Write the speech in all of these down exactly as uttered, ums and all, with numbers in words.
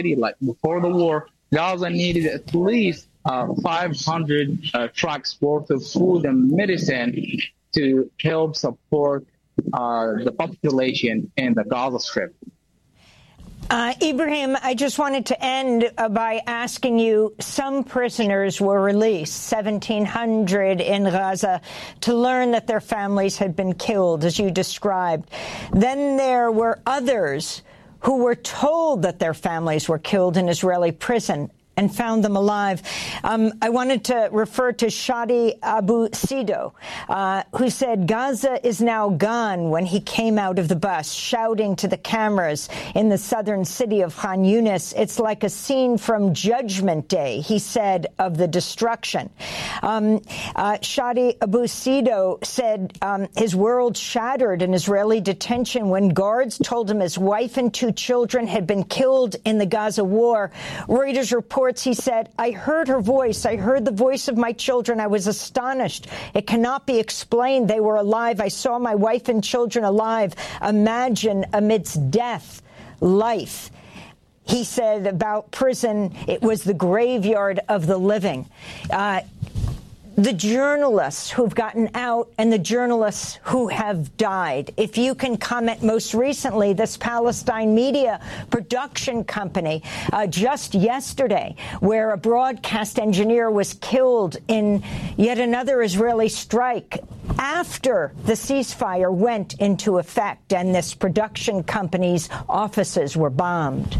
City, like before the war, Gaza needed at least uh, five hundred uh, trucks worth of food and medicine to help support uh, the population in the Gaza Strip. Uh, Ibrahim, I just wanted to end uh, by asking you, some prisoners were released, seventeen hundred in Gaza, to learn that their families had been killed, as you described. Then there were others who were told that their families were killed in Israeli prison and found them alive. Um, I wanted to refer to Shadi Abu Sido, uh, who said Gaza is now gone when he came out of the bus, shouting to the cameras in the southern city of Khan Yunis. It's like a scene from Judgment Day, he said, of the destruction. Um, uh, Shadi Abu Sido said um, his world shattered in Israeli detention when guards told him his wife and two children had been killed in the Gaza war. Reuters reports he said, I heard her voice. I heard the voice of my children. I was astonished. It cannot be explained. They were alive. I saw my wife and children alive. Imagine amidst death, life. He said about prison, it was the graveyard of the living. Uh, the journalists who've gotten out and the journalists who have died. If you can comment, most recently, this Palestine media production company, uh, just yesterday, where a broadcast engineer was killed in yet another Israeli strike after the ceasefire went into effect and this production company's offices were bombed.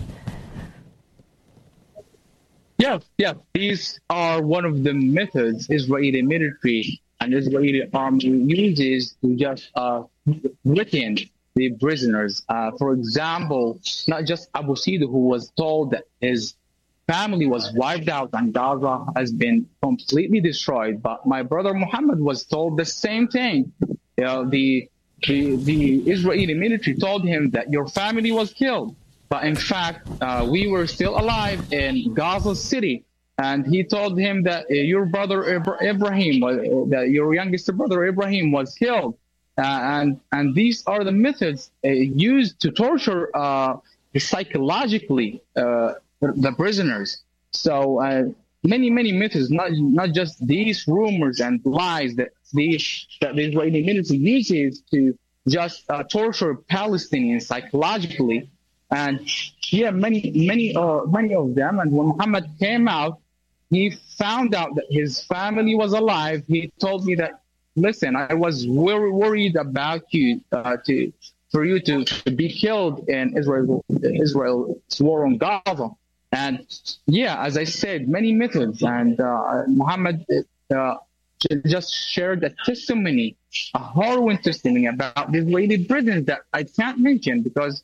Yeah, yeah. These are one of the methods Israeli military and Israeli army uses to just uh, retain the prisoners. Uh, for example, not just Abu Sido, who was told that his family was wiped out and Gaza has been completely destroyed, but my brother Muhammad was told the same thing. You know, the, the, the Israeli military told him that your family was killed. But in fact, uh, we were still alive in Gaza City. And he told him that uh, your brother Ibrahim, uh, that your youngest brother Ibrahim was killed. Uh, and, and these are the methods uh, used to torture uh, psychologically uh, the prisoners. So uh, many, many methods, not, not just these rumors and lies that, these, that the Israeli military uses to just uh, torture Palestinians psychologically. And yeah, many, many, uh, many of them. And when Muhammad came out, he found out that his family was alive. He told me that, listen, I was very worried about you, uh, to, for you to, to be killed in Israel, Israel's war on Gaza. And yeah, as I said, many methods. And uh, Muhammad uh, just shared a testimony, a harrowing testimony about the Israeli prisons that I can't mention because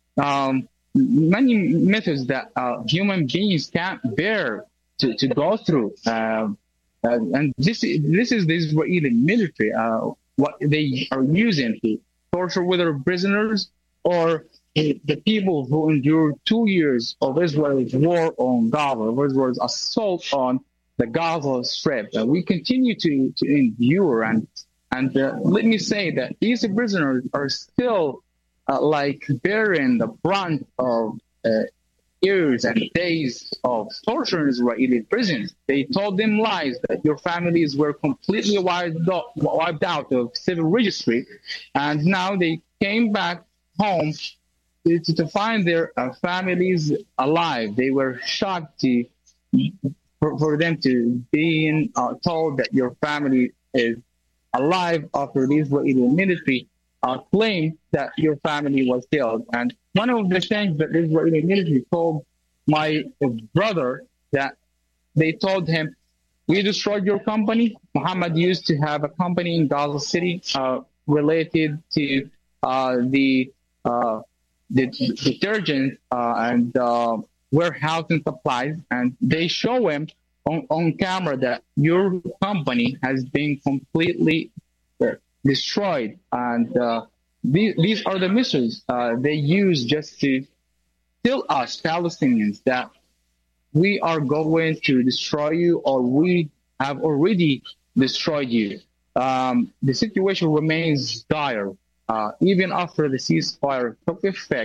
Um, many methods that uh, human beings can't bear to, to go through. Uh, uh, and this, this is the Israeli military, uh, what they are using to torture whether prisoners or the people who endured two years of Israel's war on Gaza, of Israel's assault on the Gaza Strip. Uh, we continue to, to endure. And, and uh, let me say that these prisoners are still Uh, like bearing the brunt of uh, years and days of torture in Israeli prisons. They told them lies that your families were completely wiped out, wiped out of civil registry, and now they came back home to, to find their uh, families alive. They were shocked to for, for them to being uh, told that your family is alive after the Israeli military Uh, claim that your family was killed. And one of the things that the Israeli military told my brother, that they told him, we destroyed your company. Muhammad used to have a company in Gaza City uh, related to uh, the, uh, the detergent uh, and uh, warehousing supplies. And they show him on, on camera that your company has been completely destroyed. And uh, these, these are the missiles uh, they use just to tell us Palestinians that we are going to destroy you, or we have already destroyed you. Um, the situation remains dire. Uh, even after the ceasefire took effect,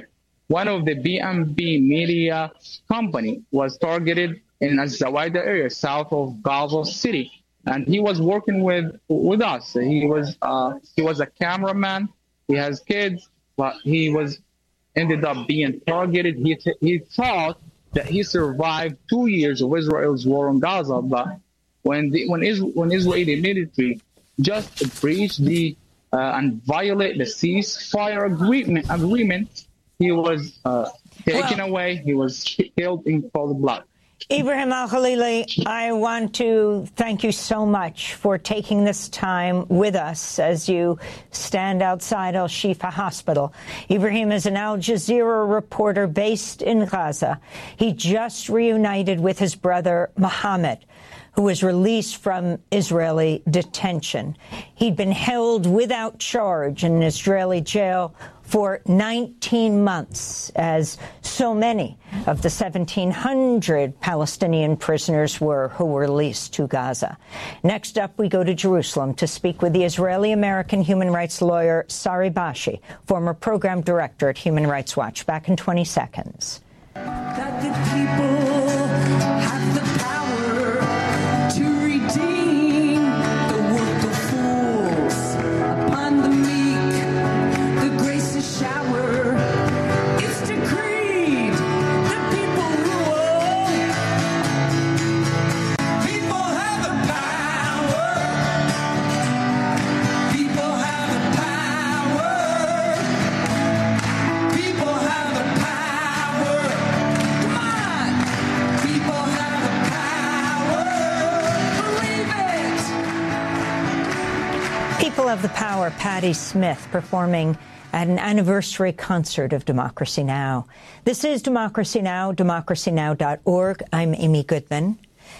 one of the B M B media company was targeted in Az-Zawaida area, south of Gaza City. And he was working with with us. He was uh, he was a cameraman. He has kids, but he was ended up being targeted. He t- he thought that he survived two years of Israel's war on Gaza, but when the when is when Israeli military just breached the uh, and violate the ceasefire agreement agreement, he was uh, taken well, away. He was killed in cold blood. Ibrahim Al-Khalili, I want to thank you so much for taking this time with us as you stand outside Al-Shifa Hospital. Ibrahim is an Al Jazeera reporter based in Gaza. He just reunited with his brother, Mohammed, who was released from Israeli detention. He'd been held without charge in an Israeli jail for nineteen months, as so many of the seventeen hundred Palestinian prisoners were who were released to Gaza. Next up, we go to Jerusalem to speak with the Israeli-American human rights lawyer Sari Bashi, former program director at Human Rights Watch. Back in twenty seconds. That the people have the power to redeem the work of fools. Upon the meek, the grace is shower. It's decreed the people rule. People have the power. People have the power. People have the power. Come on. People have the power. Believe it. People of the Power, Patti Smith performing at an anniversary concert of Democracy Now! This is Democracy Now!, democracy now dot org. I'm Amy Goodman.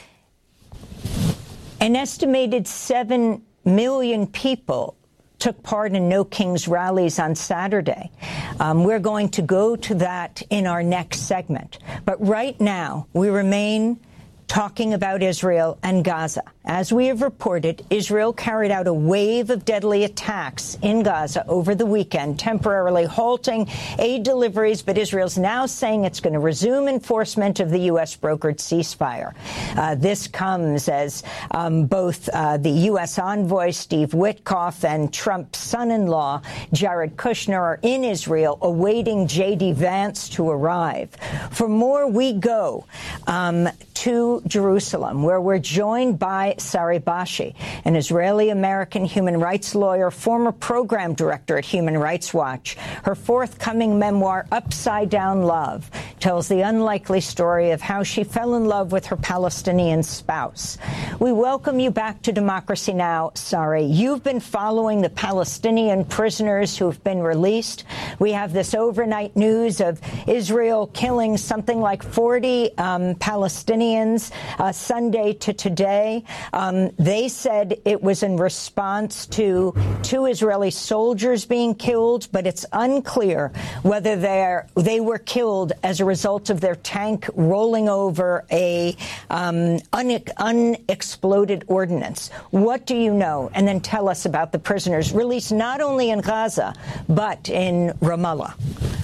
An estimated seven million people took part in No Kings rallies on Saturday. Um, we're going to go to that in our next segment. But right now, we remain talking about Israel and Gaza. As we have reported, Israel carried out a wave of deadly attacks in Gaza over the weekend, temporarily halting aid deliveries, but Israel's now saying it's going to resume enforcement of the U S brokered ceasefire. Uh, this comes as um, both uh, the U S envoy, Steve Witkoff, and Trump's son-in-law, Jared Kushner, are in Israel awaiting J D Vance to arrive. For more, we go um, to Jerusalem, where we're joined by Sari Bashi, an Israeli-American human rights lawyer, former program director at Human Rights Watch. Her forthcoming memoir, Upside Down Love, tells the unlikely story of how she fell in love with her Palestinian spouse. We welcome you back to Democracy Now!, Sari. You've been following the Palestinian prisoners who have been released. We have this overnight news of Israel killing something like forty um, Palestinians uh, Sunday to today. Um, they said it was in response to two Israeli soldiers being killed, but it's unclear whether they're, they were killed as a result of their tank rolling over a um, un- unexploded ordnance. What do you know? And then tell us about the prisoners released not only in Gaza, but in Ramallah.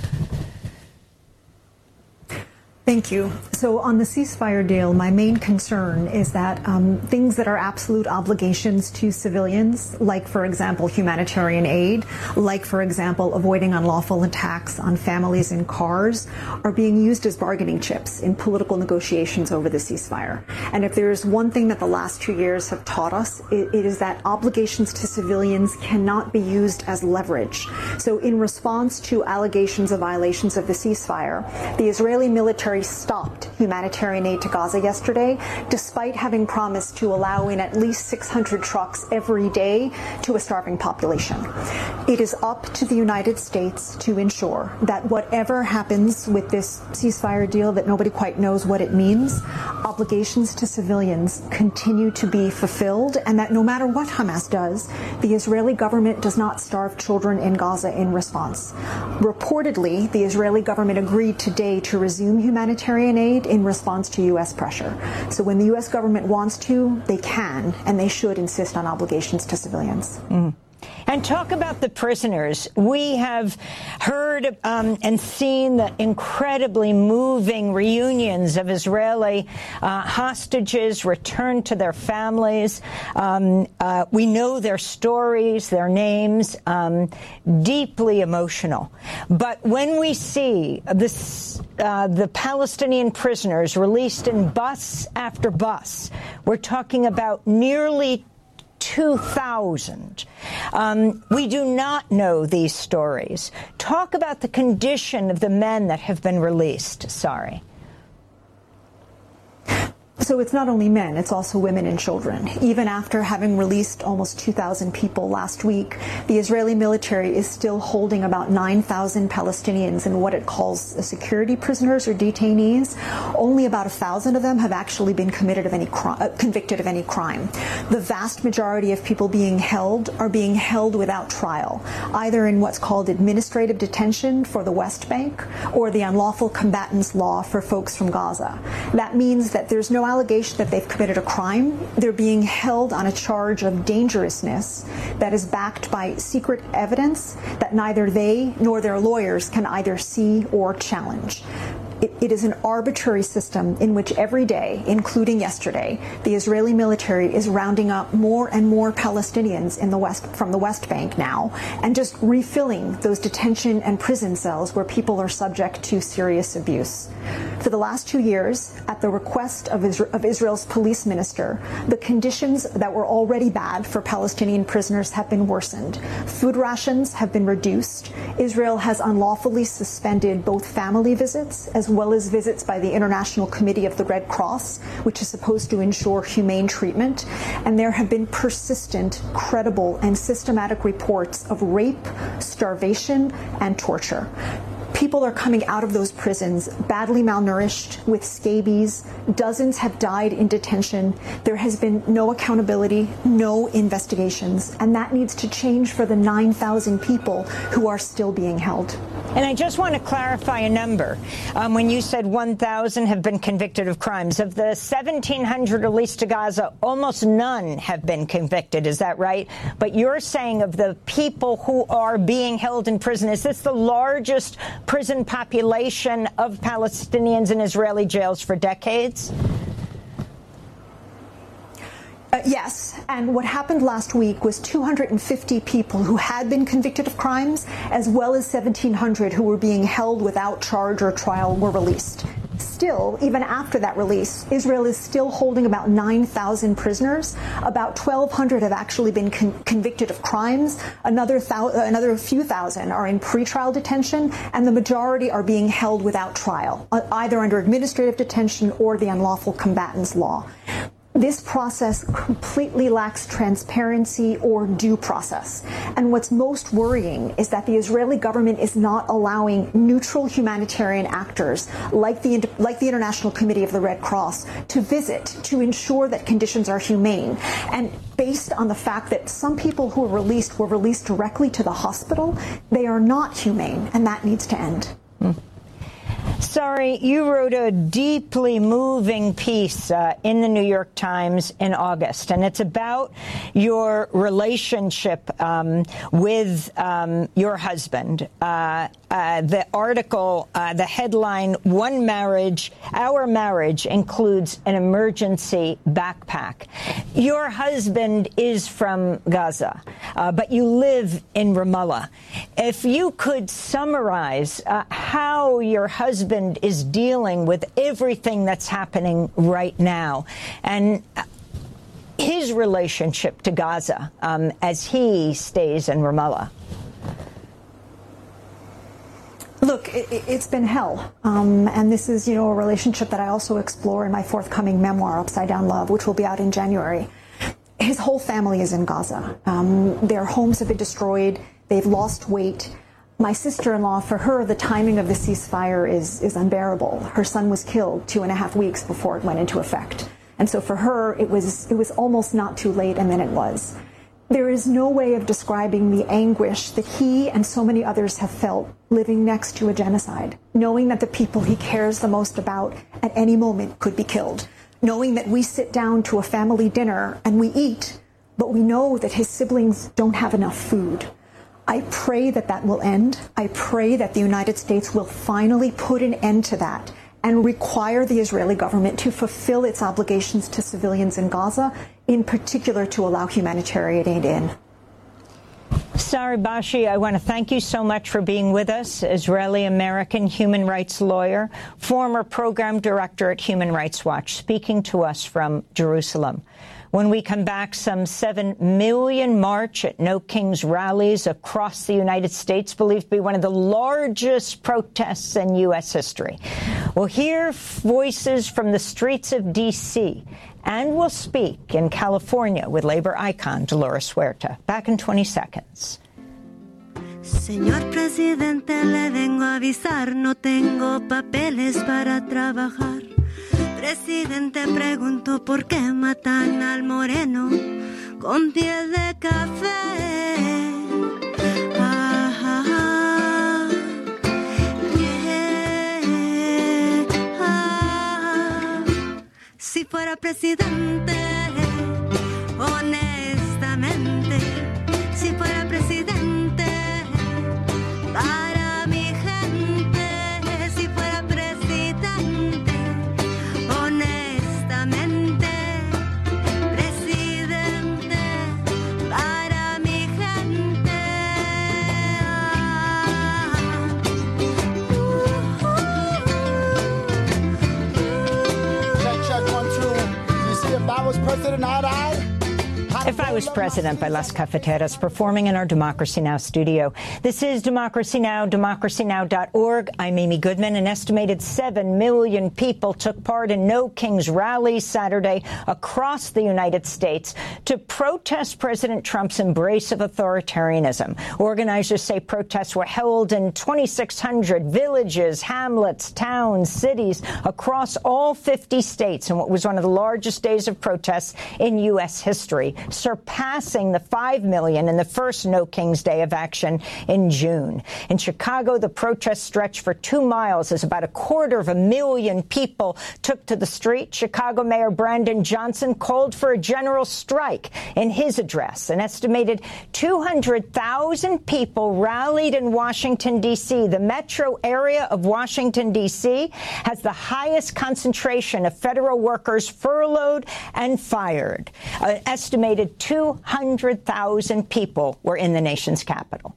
Thank you. So on the ceasefire deal, my main concern is that um, things that are absolute obligations to civilians, like, for example, humanitarian aid, like, for example, avoiding unlawful attacks on families in cars, are being used as bargaining chips in political negotiations over the ceasefire. And if there is one thing that the last two years have taught us, it, it is that obligations to civilians cannot be used as leverage. So in response to allegations of violations of the ceasefire, the Israeli military stopped humanitarian aid to Gaza yesterday, despite having promised to allow in at least six hundred trucks every day to a starving population. It is up to the United States to ensure that whatever happens with this ceasefire deal, that nobody quite knows what it means, obligations to civilians continue to be fulfilled, and that no matter what Hamas does, the Israeli government does not starve children in Gaza in response. Reportedly, the Israeli government agreed today to resume humanitarian humanitarian aid in response to U S pressure. So when the U S government wants to, they can, and they should insist on obligations to civilians. Mm. And talk about the prisoners. We have heard um, and seen the incredibly moving reunions of Israeli uh, hostages returned to their families. Um, uh, we know their stories, their names, um, deeply emotional. But when we see this, uh, the Palestinian prisoners released in bus after bus, we're talking about nearly two thousand. Um, we do not know these stories. Talk about the condition of the men that have been released. Sorry. So it's not only men, it's also women and children. Even after having released almost two thousand people last week, the Israeli military is still holding about nine thousand Palestinians in what it calls security prisoners or detainees. Only about one thousand of them have actually been committed of any cri- uh, convicted of any crime. The vast majority of people being held are being held without trial, either in what's called administrative detention for the West Bank or the unlawful combatants law for folks from Gaza. That means that there's no allegation that they've committed a crime. They're being held on a charge of dangerousness that is backed by secret evidence that neither they nor their lawyers can either see or challenge. It, it is an arbitrary system in which every day, including yesterday, the Israeli military is rounding up more and more Palestinians in the West from the West Bank now and just refilling those detention and prison cells where people are subject to serious abuse. For the last two years, at the request of, Isra- of Israel's police minister, the conditions that were already bad for Palestinian prisoners have been worsened. Food rations have been reduced. Israel has unlawfully suspended both family visits as well as visits by the International Committee of the Red Cross, which is supposed to ensure humane treatment. And there have been persistent, credible, and systematic reports of rape, starvation, and torture. People are coming out of those prisons badly malnourished, with scabies. Dozens have died in detention. There has been no accountability, no investigations, and that needs to change for the nine thousand people who are still being held. And I just want to clarify a number. Um, when you said one thousand have been convicted of crimes, of the seventeen hundred released to Gaza, almost none have been convicted. Is that right? But you're saying of the people who are being held in prison, is this the largest prison population of Palestinians in Israeli jails for decades? Uh, yes, and what happened last week was two hundred fifty people who had been convicted of crimes, as well as seventeen hundred who were being held without charge or trial, were released. Still, even after that release, Israel is still holding about nine thousand prisoners. About twelve hundred have actually been con- convicted of crimes. Another, thou- another few thousand are in pretrial detention, and the majority are being held without trial, uh, either under administrative detention or the unlawful combatants law. This process completely lacks transparency or due process. And what's most worrying is that the Israeli government is not allowing neutral humanitarian actors like the, like the International Committee of the Red Cross to visit to ensure that conditions are humane. And based on the fact that some people who were released were released directly to the hospital, they are not humane, and that needs to end. Mm. Sorry, you wrote a deeply moving piece uh, in the New York Times in August, and it's about your relationship um, with um, your husband. Uh, uh, the article, uh, the headline, One Marriage, Our Marriage Includes an Emergency Backpack. Your husband is from Gaza, uh, but you live in Ramallah. If you could summarize uh, how your husband is dealing with everything that's happening right now and his relationship to Gaza um, as he stays in Ramallah. Look, it, it's been hell. Um, and this is, you know, a relationship that I also explore in my forthcoming memoir, Upside Down Love, which will be out in January. His whole family is in Gaza. Um, their homes have been destroyed. They've lost weight. My sister-in-law, for her, the timing of the ceasefire is, is unbearable. Her son was killed two and a half weeks before it went into effect. And so for her, it was, it was almost not too late, and then it was. There is no way of describing the anguish that he and so many others have felt living next to a genocide, knowing that the people he cares the most about at any moment could be killed, knowing that we sit down to a family dinner and we eat, but we know that his siblings don't have enough food. I pray that that will end. I pray that the United States will finally put an end to that and require the Israeli government to fulfill its obligations to civilians in Gaza, in particular to allow humanitarian aid in. Sari Bashi, I want to thank you so much for being with us, Israeli-American human rights lawyer, former program director at Human Rights Watch, speaking to us from Jerusalem. When we come back, some seven million march at No Kings rallies across the United States, believed to be one of the largest protests in U S history. We'll hear voices from the streets of D C, and we'll speak in California with labor icon Dolores Huerta. Back in twenty seconds. Señor presidente, le vengo a avisar, no tengo papeles para trabajar. Presidente, pregunto por qué matan al moreno con piel de café. Ah, ah, ah. Yeah. Ah. Si fuera presidente, honestamente, si fuera presidente, para mi gente, si fuera presidente, honestamente, presidente, para mi gente. Check, check, one, two. You see, if I was president, I'd, I'd If I Was President by Las Cafeteras, performing in our Democracy Now! Studio. This is Democracy Now!, democracy now dot org. I'm Amy Goodman. An estimated seven million people took part in No Kings rallies Saturday across the United States to protest President Trump's embrace of authoritarianism. Organizers say protests were held in twenty-six hundred villages, hamlets, towns, cities across all fifty states in what was one of the largest days of protests in U S history, surpassing the five million in the first No Kings Day of action in June. In Chicago, the protest stretched for two miles as about a quarter of a million people took to the street. Chicago Mayor Brandon Johnson called for a general strike in his address. An estimated two hundred thousand people rallied in Washington, D C. The metro area of Washington, D C has the highest concentration of federal workers furloughed and fired. An estimated two hundred thousand people were in the nation's capital.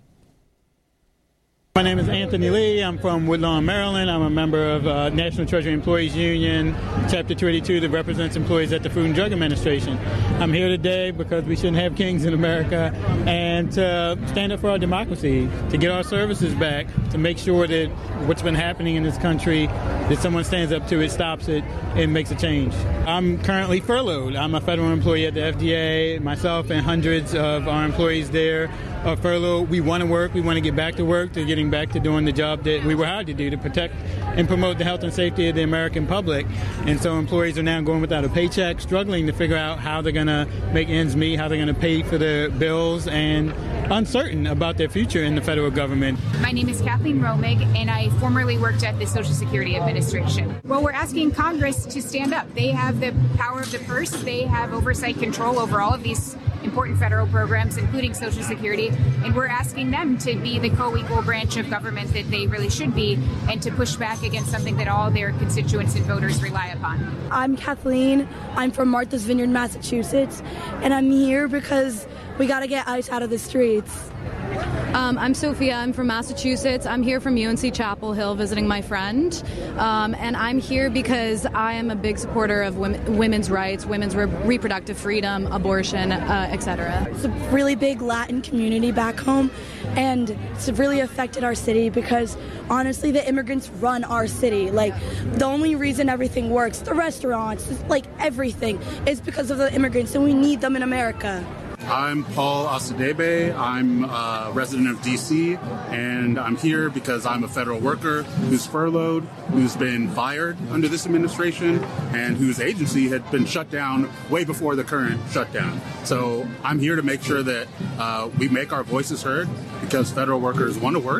My name is Anthony Lee. I'm from Woodlawn, Maryland. I'm a member of uh, National Treasury Employees Union, Chapter two eighty-two, that represents employees at the Food and Drug Administration. I'm here today because we shouldn't have kings in America, and to stand up for our democracy, to get our services back, to make sure that what's been happening in this country, that someone stands up to it, stops it, and makes a change. I'm currently furloughed. I'm a federal employee at the F D A. Myself and hundreds of our employees there are furloughed. We want to work. We want to get back to work, to getting back to doing the job that we were hired to do, to protect and promote the health and safety of the American public. And so employees are now going without a paycheck, struggling to figure out how they're going to make ends meet, how they're going to pay for their bills, and uncertain about their future in the federal government. My name is Kathleen Romig, and I formerly worked at the Social Security Administration. Well, we're asking Congress to stand up. They have the power of the purse. They have oversight control over all of these important federal programs, including Social Security, and we're asking them to be the co-equal branch of government that they really should be, and to push back against something that all their constituents and voters rely upon. I'm Kathleen. I'm from Martha's Vineyard, Massachusetts, and I'm here because we got to get ICE out of the streets. Um, I'm Sophia. I'm from Massachusetts. I'm here from U N C Chapel Hill visiting my friend. Um, and I'm here because I am a big supporter of women, women's rights, women's re- reproductive freedom, abortion, uh, et cetera. It's a really big Latin community back home, and it's really affected our city because, honestly, the immigrants run our city. Like, the only reason everything works, the restaurants, like everything, is because of the immigrants, and we need them in America. I'm Paul Asadebe. I'm a resident of D C, and I'm here because I'm a federal worker who's furloughed, who's been fired under this administration, and whose agency had been shut down way before the current shutdown. So I'm here to make sure that uh, we make our voices heard, because federal workers want to work,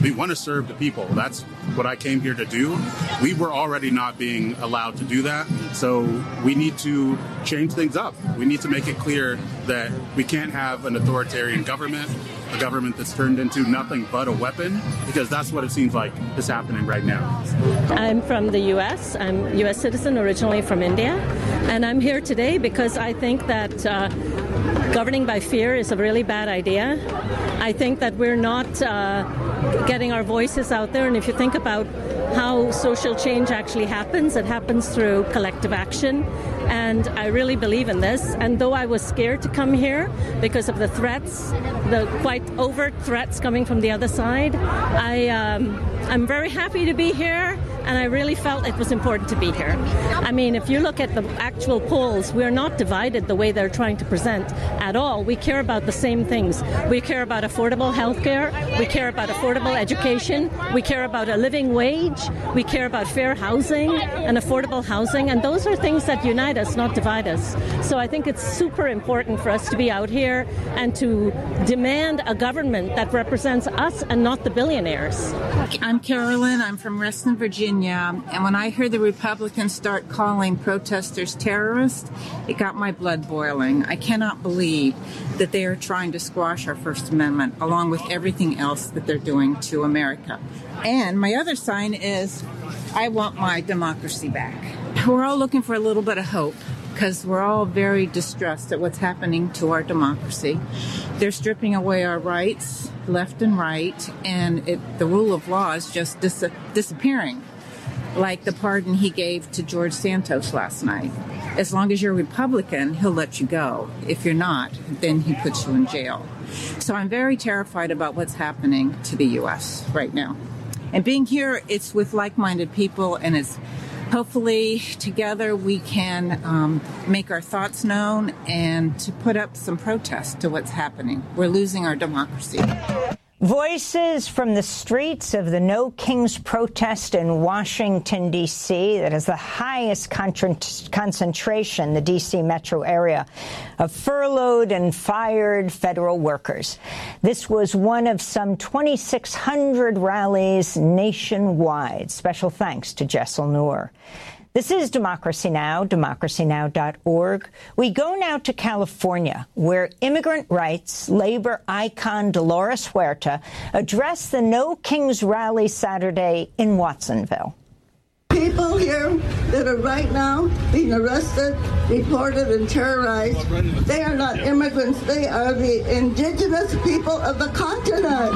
We want to serve the people. That's what I came here to do. We were already not being allowed to do that. So we need to change things up. We need to make it clear that we can't have an authoritarian government, a government that's turned into nothing but a weapon, because that's what it seems like is happening right now. I'm from the U S. I'm a U S citizen, originally from India. And I'm here today because I think that uh, governing by fear is a really bad idea. I think that we're not uh, getting our voices out there. And if you think about how social change actually happens, it happens through collective action. And I really believe in this. And though I was scared to come here because of the threats, the quite overt threats coming from the other side, I, um, I'm very happy to be here. And I really felt it was important to be here. I mean, if you look at the actual polls, we're not divided the way they're trying to present at all. We care about the same things. We care about affordable health care. We care about affordable education. We care about a living wage. We care about fair housing and affordable housing. And those are things that unite us, not divide us. So I think it's super important for us to be out here and to demand a government that represents us and not the billionaires. I'm Carolyn. I'm from Reston, Virginia. And when I heard the Republicans start calling protesters terrorists, it got my blood boiling. I cannot believe that they are trying to squash our First Amendment along with everything else that they're doing to America. And my other sign is, I want my democracy back. We're all looking for a little bit of hope because we're all very distressed at what's happening to our democracy. They're stripping away our rights left and right, and it, the rule of law is just dis- disappearing. Like the pardon he gave to George Santos last night. As long as you're a Republican, he'll let you go. If you're not, then he puts you in jail. So I'm very terrified about what's happening to the U S right now. And being here, it's with like-minded people, and it's hopefully together we can um, make our thoughts known and to put up some protest to what's happening. We're losing our democracy. Voices from the streets of the No Kings protest in Washington, D C that is the highest con- concentration in the D C metro area of furloughed and fired federal workers. This was one of some twenty-six hundred rallies nationwide. Special thanks to Jessel Noor. This is Democracy Now!, democracy now dot org. We go now to California, where immigrant rights labor icon Dolores Huerta addressed the No Kings rally Saturday in Watsonville. People here that are right now being arrested, deported, and terrorized, they are not immigrants. They are the indigenous people of the continent.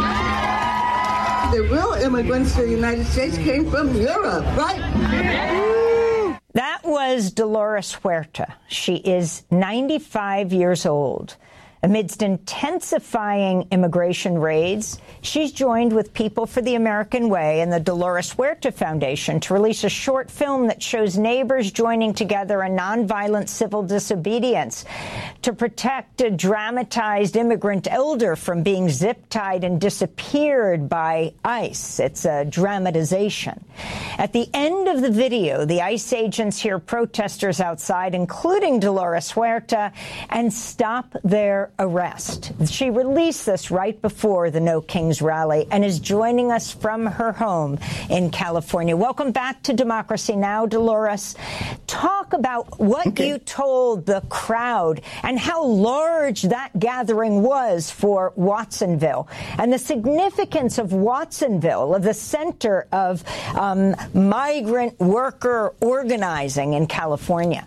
The real immigrants to the United States came from Europe, right? That was Dolores Huerta. She is ninety-five years old. Amidst intensifying immigration raids, she's joined with People for the American Way and the Dolores Huerta Foundation to release a short film that shows neighbors joining together in nonviolent civil disobedience to protect a dramatized immigrant elder from being zip-tied and disappeared by ICE. It's a dramatization. At the end of the video, the ICE agents hear protesters outside, including Dolores Huerta, and stop their arrest. She released this right before the No Kings rally and is joining us from her home in California. Welcome back to Democracy Now!, Dolores. Talk about what okay. you told the crowd and how large that gathering was for Watsonville and the significance of Watsonville, of the center of um, migrant worker organizing in California.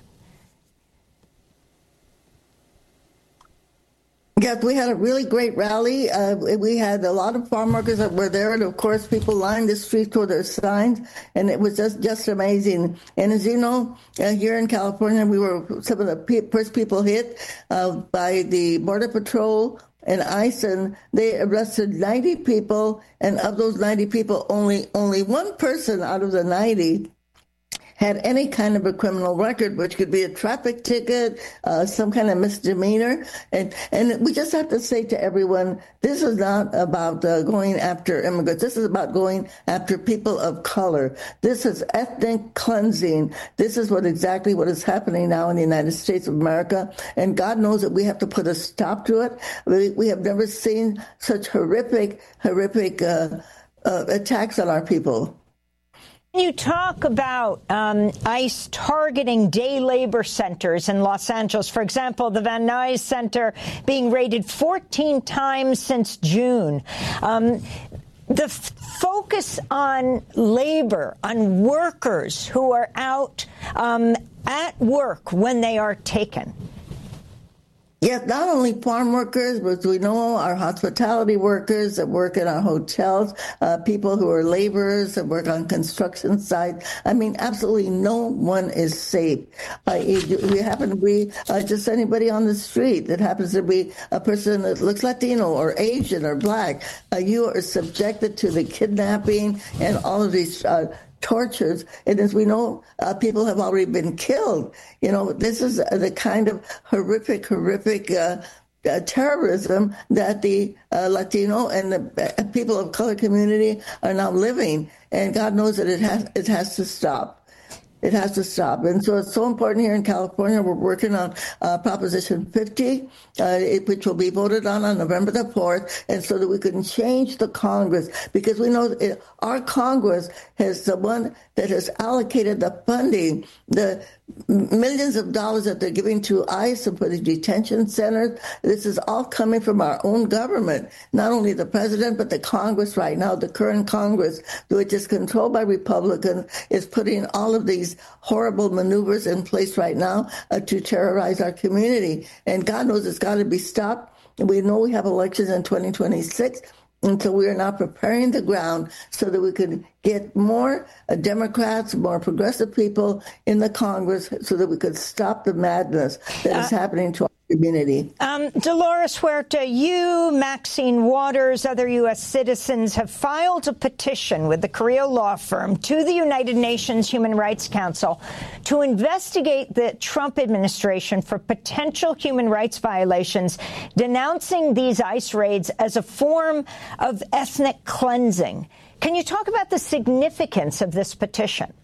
Yes, we had a really great rally. Uh, we had a lot of farm workers that were there, and of course, people lined the streets with their signs, and it was just, just amazing. And as you know, uh, here in California, we were some of the pe- first people hit uh, by the Border Patrol and ICE, and they arrested ninety people, and of those ninety people, only only one person out of the ninety had any kind of a criminal record, which could be a traffic ticket, uh, some kind of misdemeanor. And and we just have to say to everyone, this is not about uh, going after immigrants. This is about going after people of color. This is ethnic cleansing. This is what exactly what is happening now in the United States of America. And God knows that we have to put a stop to it. We, we have never seen such horrific, horrific uh uh, attacks on our people. You talk about um, ICE targeting day labor centers in Los Angeles. For example, the Van Nuys Center being raided fourteen times since June. Um, the f- focus on labor, on workers who are out um, at work when they are taken. Yes, not only farm workers, but we know our hospitality workers that work in our hotels, uh, people who are laborers that work on construction sites. I mean, absolutely no one is safe. Uh, if we happen to be uh, just anybody on the street that happens to be a person that looks Latino or Asian or black, uh, you are subjected to the kidnapping and all of these uh, tortures. And as we know, uh, people have already been killed. You know, this is the kind of horrific, horrific uh, uh, terrorism that the uh, Latino and the uh, people of color community are now living. And God knows that it has, it has to stop. It has to stop. And so it's so important here in California. We're working on uh, Proposition fifty, uh, it, which will be voted on on November the fourth, and so that we can change the Congress, because we know it, our Congress is the one that has allocated the funding, the millions of dollars that they're giving to ICE and for the detention centers. This is all coming from our own government, not only the president, but the Congress right now, the current Congress, which is controlled by Republicans, is putting all of these horrible maneuvers in place right now uh, to terrorize our community. And God knows it's got to be stopped. We know we have elections in twenty twenty-six. And so we are now preparing the ground so that we can get more uh, Democrats, more progressive people in the Congress so that we could stop the madness that uh, is happening to our community. Um, Dolores Huerta, you, Maxine Waters, other U S citizens have filed a petition with the Carrillo law firm to the United Nations Human Rights Council to investigate the Trump administration for potential human rights violations, denouncing these ICE raids as a form of ethnic cleansing. Can you talk about the significance of this petition?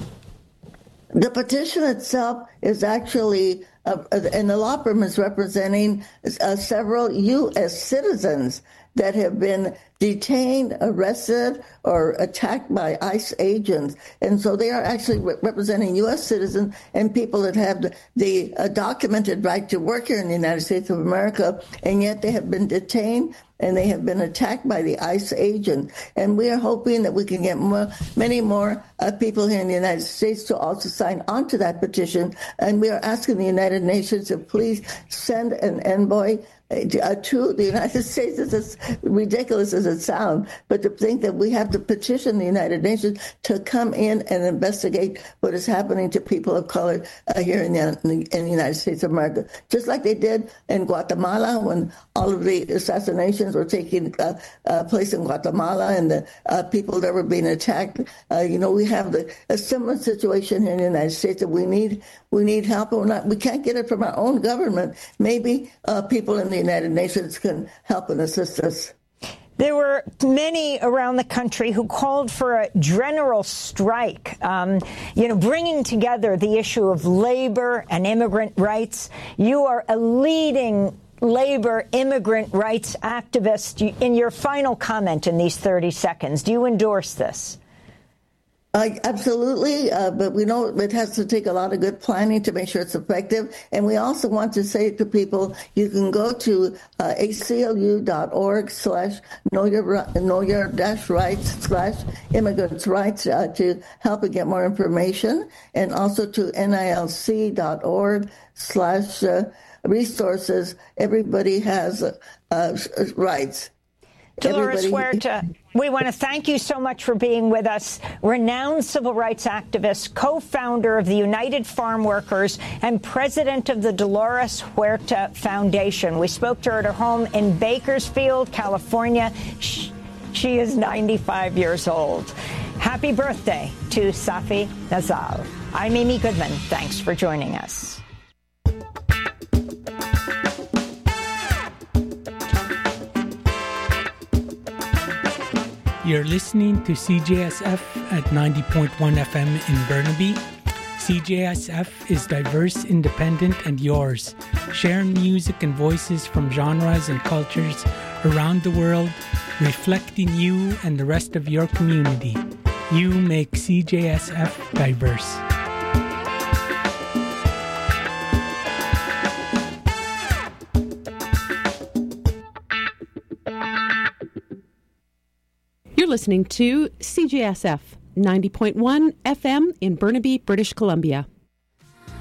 The petition itself is actually, uh, and the law firm is representing uh, several U S citizens that have been detained, arrested, or attacked by ICE agents. And so they are actually re- representing U S citizens and people that have the, the uh, documented right to work here in the United States of America, and yet they have been detained and they have been attacked by the ICE agent. And we are hoping that we can get more, many more uh, people here in the United States to also sign on to that petition. And we are asking the United Nations to please send an envoy Uh, to the United States. Is as ridiculous as it sounds, but to think that we have to petition the United Nations to come in and investigate what is happening to people of color uh, here in the, in the United States of America, just like they did in Guatemala when all of the assassinations were taking uh, uh, place in Guatemala and the uh, people that were being attacked. Uh, you know, we have the, a similar situation here in the United States that we need we need help. We're not, we can't get it from our own government. Maybe uh, people in the United Nations can help and assist us. There were many around the country who called for a general strike, um, you know, bringing together the issue of labor and immigrant rights. You are a leading labor immigrant rights activist. In your final comment in these thirty seconds, do you endorse this? Uh, absolutely, uh, but we know it has to take a lot of good planning to make sure it's effective. And we also want to say to people, you can go to uh, A C L U dot org slash know your know your dash rights slash immigrants rights uh, to help and get more information, and also to N I L C dot org slash uh, resources. Everybody has uh, uh, rights. Dolores Everybody. Huerta, we want to thank you so much for being with us. Renowned civil rights activist, co-founder of the United Farm Workers, and president of the Dolores Huerta Foundation. We spoke to her at her home in Bakersfield, California. She, she is ninety-five years old. Happy birthday to Safi Nazal. I'm Amy Goodman. Thanks for joining us. You're listening to C J S F at ninety point one F M in Burnaby, C J S F is diverse, independent, and yours, sharing music and voices from genres and cultures around the world, reflecting you and the rest of your community. You make C J S F diverse. You're listening to C J S F ninety point one F M in Burnaby, British Columbia.